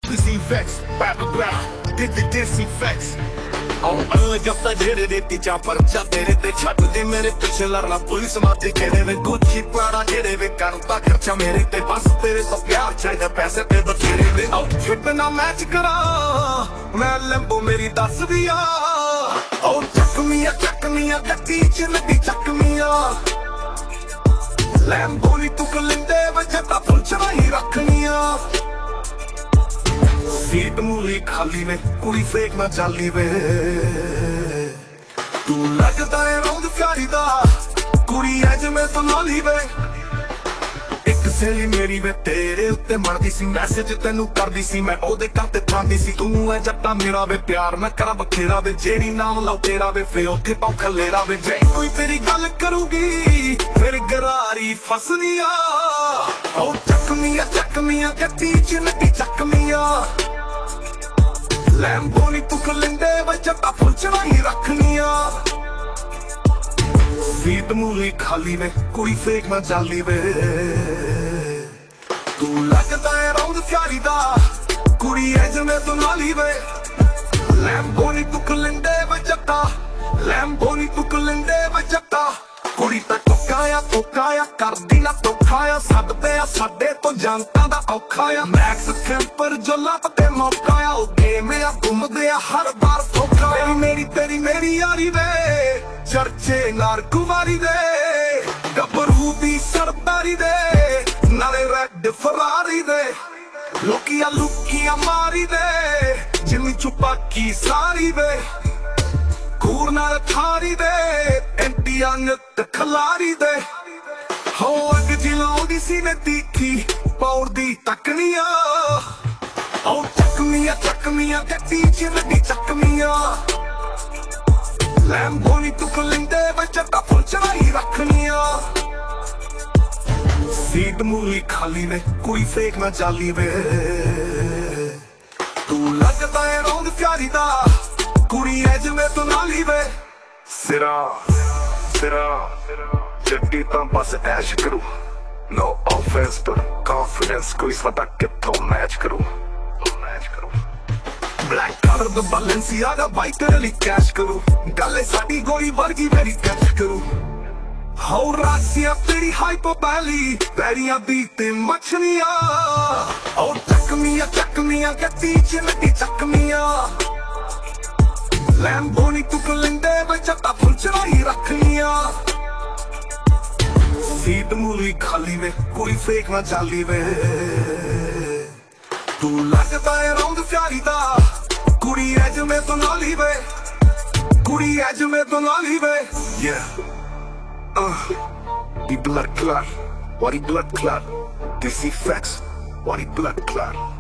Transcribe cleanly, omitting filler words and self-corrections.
Disinfects, disinfects. जब तक ढेरे देती जा पर तेरे ते छत दे मेरे पीछे लड़ना पुलिस मारती घेरे में गुच्छी पड़ा घेरे में करता खर्चा मेरे ते बस तेरे तो प्यार चाहिए पैसे ते बचेरे में आउटफिट ना मैच करा मैं लंबो मेरी 10 दिया और चकमिया गट्टी च लगी चकमिया लंबो नी तू कलिंदे वजता फुल चढ़ाई रखनिया सीट मूली खाली वे कुड़ी फेक ना चाली वे तू लगदा है रौंद प्यारी दा कुड़ी है जिवें तू नाली वे एक सहेली मेरी वे तेरे उत्ते मरदी सी मैसेज तेनू करदी सी मैं ओदे घर ते थांदी सी तू है जट्टा मेरा वे प्यार मैं करा बखेरा वे जेड़ी नाम लाओ तेरा वे फे ओथे पाओ खलेरा वे जे कोई तेरी गल करूगी फिर गरारी फसनिया ओ चकमिया गट्टी च लगी चकमिया लैम्बोनी तू कलिंदे वजता फुल चढ़ाई रखनिया सीट मूली खाली वे कुड़ी फेक ना चाली वे तू लगदा है रौंद प्यारी दा कुड़ी है जिवें तू नाली वे लैम्बोनी तू कलिंदे वजता कुड़ी ਤਾਂ ਟੋਕਾਇਆ ਕਰਦੀ ਨਾ ਧੋਖਾਇਆ ਸੱਦਦੇ ਆ ਸਾਡੇ ਤੋਂ ਜਨਤਾ ਦਾ ਔਖਾ ਆ ਮੈਕਸ ਕੈਂਪਰ ਜੋ ਲੱਭਦੇ ਮੌਕਾ ਆ ਉਹ ਗੇਮ ਆ ਘੁੰਮਦੇ ਆ ਹਰ ਵਾਰ ਧੋਖਾ ਮੇਰੀ ਯਾਰੀ ਵੇ ਚਰਚੇ ਨਾਰ ਕੁਵਾਰੀ ਦੇ ਗੱਭਰੂ ਦੀ ਸਰਦਾਰੀ ਦੇ ਨਾਲੇ ਰੈਡ ਫਰਾਰੀ ਦੇ ਲੋਕੀਆਂ ਮਾਰੀ ਦੇ ਜਿੰਨੀ ਚੁਪਾਕੀ ਸਾਰੀ ਵੇ ਕੂਰ ਨਾਲ ਥਾਰੀ ਦੇ ਇੰਡੀਆ ਨਿੱਤ ਖਲਾਰੀ ਦੇ ਹੋ ਅੱਗ ਜਿਲਾਉਂਦੀ ਸੀ ਨੇ ਤੀਖੀ ਪੌੜਦੀ ਤੱਕਨੀਆਂ ਉਹ ਚੱਕਮੀਆਂ ਗੱਡੀ ਚ ਲੱਗੀ ਚੱਕਮੀਆਂ ਲੈਂਬੋਨੀ ਤੂੰ ਕਲਿੰਦੇ ਵਜਤਾ ਫੁੱਲ ਚੜਾਈ ਰੱਖਣੀਆਂ ਸੀਟ ਮੂਲੀ ਖਾਲੀ ਵੇ ਕੋਈ ਫੇਕ ਨਾ ਚਾਲੀ ਵੇ ਤੂੰ ਲੱਗਦਾ ਹੈ ਰੌਂਦ ਪਿਆਰੀ ਦਾ ਕੁੜੀ ਐ ਜਿਵੇਂ ਤੂੰ ਨਾਲੀ ਵੇ ਸਿਰਾ ਜੱਟੀ ਤਾਂ ਬਸ ਐਸ਼ ਕਰੂ No offense but confidence ਕੋਈ ਸਦਾ ਕਿੱਥੋਂ ਮੈਚ ਕਰੂ Black collar the Balenciaga bike ਤੇਰੇ ਲਈ ਕੈਸ਼ ਕਰੂ ਗੱਲ ਸਾਡੀ ਗੋਲੀ ਵਰਗੀ ਮੇਰੀ ਕੈਚ ਕਰੂ ਹੋ ਰਾਸੀਆ ਤੇਰੀ ਹਾਈਪੋਬੈਲੀ ਪੈਰੀਆਂ ਦੀ ਤੇ ਮੱਛਲੀਆਂ ਉਹ ਚੱਕਮੀਆਂ ਗੱਡੀ ਚ ਲੱਗੀ ਚੱਕਮੀਆਂ लैम्बोनी तू कलिंदे वजता फुल चढ़ाई रखनिया सीट मूली खाली वे कोई फेक ना चाली वे तू लगदा है रौंद प्यारी दा कुड़ी है जिवें तू नाली वे yeah the blood clot what the blood clot disinfects what the blood clot